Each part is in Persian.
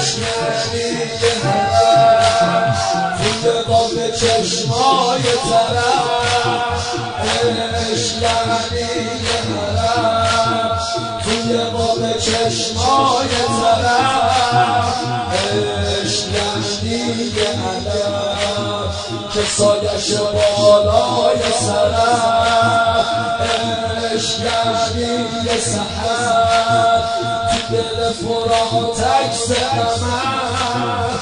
اشکنی حرم توی قاب چشمای طرف اشکنی حرم توی قاب چشمای طرف اشکنی حرم که سایش بالای سرم اشکنی سحر تو دل فراتکس غمم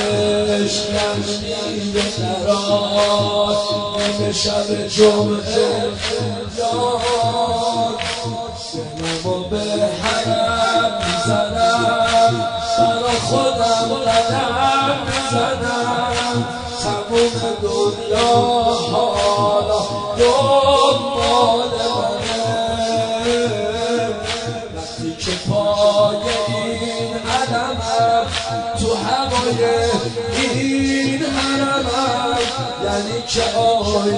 اشکنی درات نیمه شب جمعه فریاد دلمو به حرم میزنم برا خودم قدم میزنم تموم دنیا حالا دنبال منه وقتی که پای این علمم تو هوای این حرمم یعنی که آی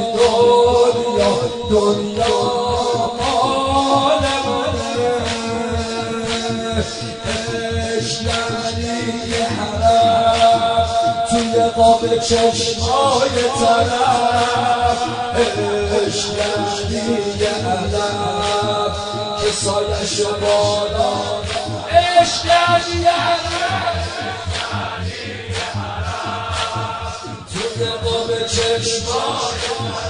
دنیا مال منه اشکنی حرم توی قاب چشمای طرف اشکنی علم که سایش بالا اشکنی علم توی قاب چشمای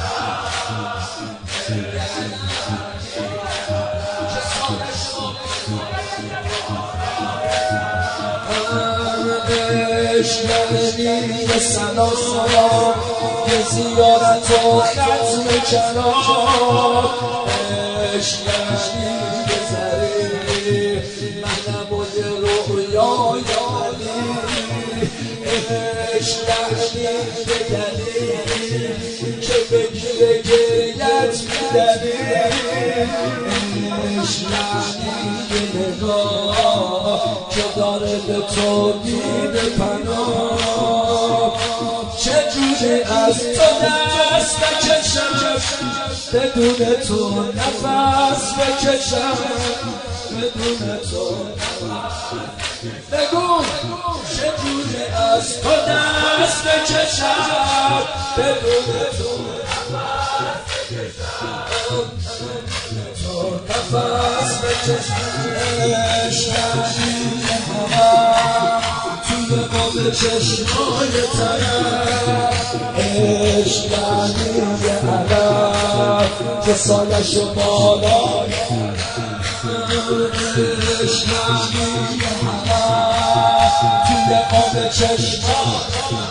اشکنی سلام یه زیارت و ختم کلام اشکنی بذاری منم و یه رویای عالی اشکنی بگلی که بگیره گریت میدنی اشکنی نگاه که داره به تو میده پناه چجوری از تو دست بکشم بدون تو نفس بکشم بدون تو بگو چجوری از تو دست بکشم بدون تو نفس بکشم اشکنی توی قاب چشمای طرف اشکنی علم که سایش بالای اشکنی علم توی قاب چشمای